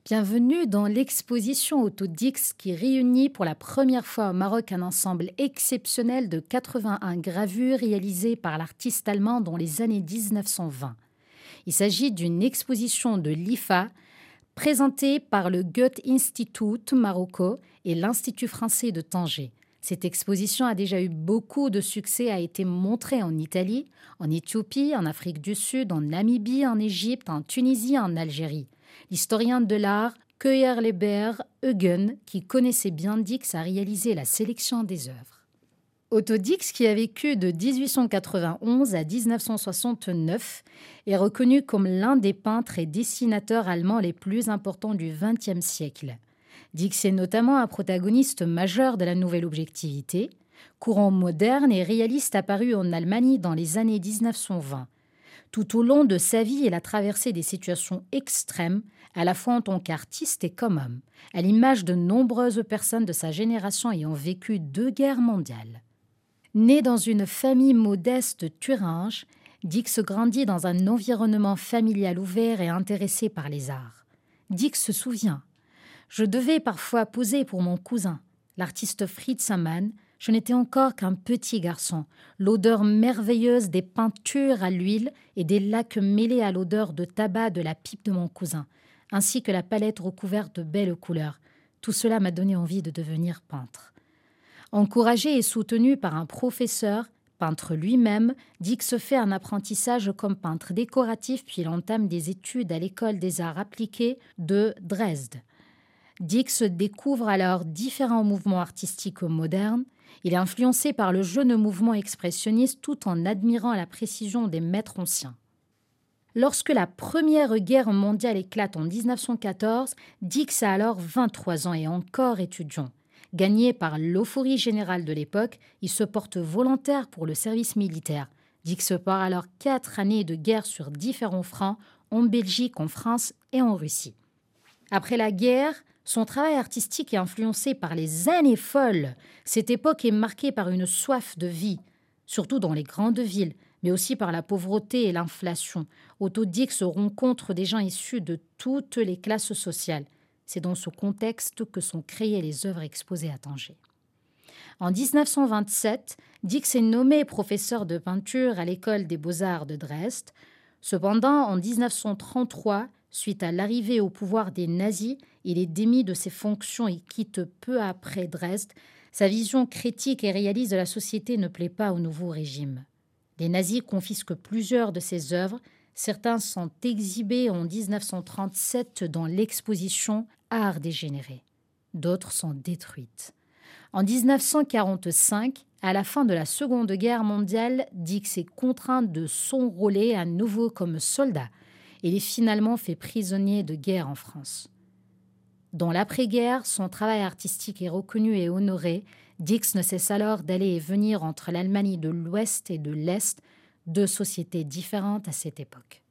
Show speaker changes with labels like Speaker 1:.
Speaker 1: Bienvenue dans l'exposition Autodix qui réunit pour la première fois au Maroc un ensemble exceptionnel de 81 gravures réalisées par l'artiste allemand dans les années 1920. Il s'agit d'une exposition de l'IFA présentée par le Goethe-Institut Marocco et l'Institut français de Tanger. Cette exposition a déjà eu beaucoup de succès, a été montrée en Italie, en Éthiopie, en Afrique du Sud, en Namibie, en Égypte, en Tunisie, en Algérie. L'historien de l'art Cuéllar-Léber Eugen, qui connaissait bien Dix, a réalisé la sélection des œuvres. Otto Dix, qui a vécu de 1891 à 1969, est reconnu comme l'un des peintres et dessinateurs allemands les plus importants du XXe siècle. Dix est notamment un protagoniste majeur de la nouvelle objectivité, courant moderne et réaliste apparu en Allemagne dans les années 1920. Tout au long de sa vie, il a traversé des situations extrêmes, à la fois en tant qu'artiste et comme homme, à l'image de nombreuses personnes de sa génération ayant vécu 2 guerres mondiales. Né dans une famille modeste de Thuringe, Dix grandit dans un environnement familial ouvert et intéressé par les arts. Dix se souvient: je devais parfois poser pour mon cousin, l'artiste Fritz Hamann. Je n'étais encore qu'un petit garçon. L'odeur merveilleuse des peintures à l'huile et des lacs mêlés à l'odeur de tabac de la pipe de mon cousin, ainsi que la palette recouverte de belles couleurs. Tout cela m'a donné envie de devenir peintre. Encouragé et soutenu par un professeur, peintre lui-même, Dix fait un apprentissage comme peintre décoratif, puis il entame des études à l'école des arts appliqués de Dresde. Dix découvre alors différents mouvements artistiques modernes. Il est influencé par le jeune mouvement expressionniste tout en admirant la précision des maîtres anciens. Lorsque la Première Guerre mondiale éclate en 1914, Dix a alors 23 ans et encore étudiant. Gagné par l'euphorie générale de l'époque, il se porte volontaire pour le service militaire. Dix part alors 4 années de guerre sur différents fronts, en Belgique, en France et en Russie. Après la guerre, son travail artistique est influencé par les années folles. Cette époque est marquée par une soif de vie, surtout dans les grandes villes, mais aussi par la pauvreté et l'inflation. Otto Dix rencontre des gens issus de toutes les classes sociales. C'est dans ce contexte que sont créées les œuvres exposées à Tanger. En 1927, Dix est nommé professeur de peinture à l'école des beaux-arts de Dresde. Cependant, en 1933, suite à l'arrivée au pouvoir des nazis, il est démis de ses fonctions et quitte peu après Dresde. Sa vision critique et réaliste de la société ne plaît pas au nouveau régime. Les nazis confisquent plusieurs de ses œuvres. Certains sont exhibés en 1937 dans l'exposition Art dégénéré. D'autres sont détruites. En 1945, à la fin de la Seconde Guerre mondiale, Dix est contraint de s'enrôler à nouveau comme soldat. Il est finalement fait prisonnier de guerre en France. Dans l'après-guerre, son travail artistique est reconnu et honoré. Dix ne cesse alors d'aller et venir entre l'Allemagne de l'Ouest et de l'Est, 2 sociétés différentes à cette époque.